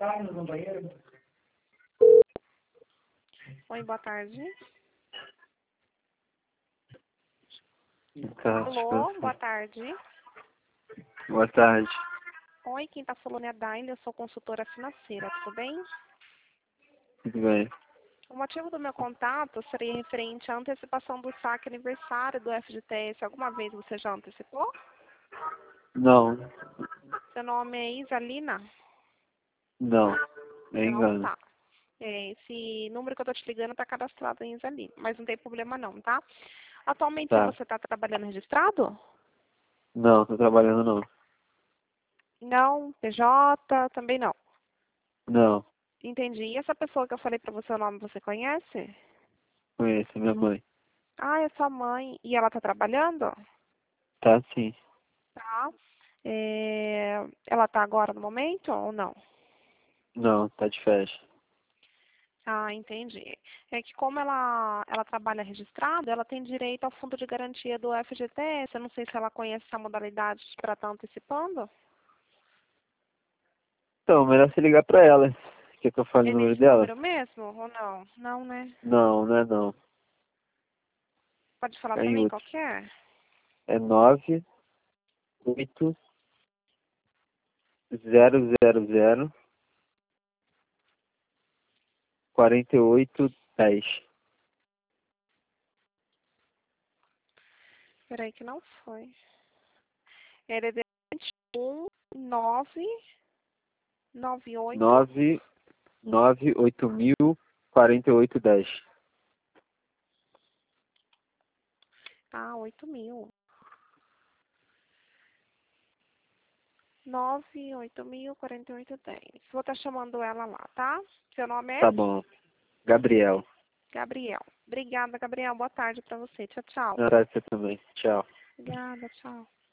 Oi, boa tarde. Tá, Alô, boa tarde. boa tarde. Oi, quem tá falando é a Daile, eu sou consultora financeira, tudo bem? Tudo bem? O motivo do meu contato seria referente à antecipação do saque aniversário do FGTS. Alguma vez você já antecipou? Não, Seu nome é Isalina? não, é Não, engano. tá. Esse número que eu tô te ligando tá cadastrado em Isalina, mas não tem problema não, tá? Atualmente Tá. você tá trabalhando registrado? Não, tô trabalhando não. Não. PJ? Também não. Não, Entendi. E essa pessoa que eu falei pra você o nome, você conhece? conheço minha mãe. Ah, é sua mãe. E ela tá trabalhando? Tá sim. Tá. Ela tá agora no momento ou não? Não, tá de festa. Ah, entendi. É que como ela trabalha registrada, ela tem direito ao fundo de garantia do FGTS. Eu não sei se ela conhece essa modalidade para estar antecipando. Então, melhor você ligar pra ela. Quer que eu fale É o número nesse dela? número mesmo ou não? Não, né? Não, não é não. Pode falar É para em mim qual outro. que é? É 98000 4810. Peraí que não foi. Ele é de 1 9 98. 98000 4810. Ah, 8.000. 98000 4810. Vou estar chamando ela lá, tá? Seu nome é? Tá bom. Gabriel. Gabriel. Obrigada, Gabriel. Boa tarde para você. Tchau, tchau. Boa tarde você também. Tchau. Obrigada, tchau.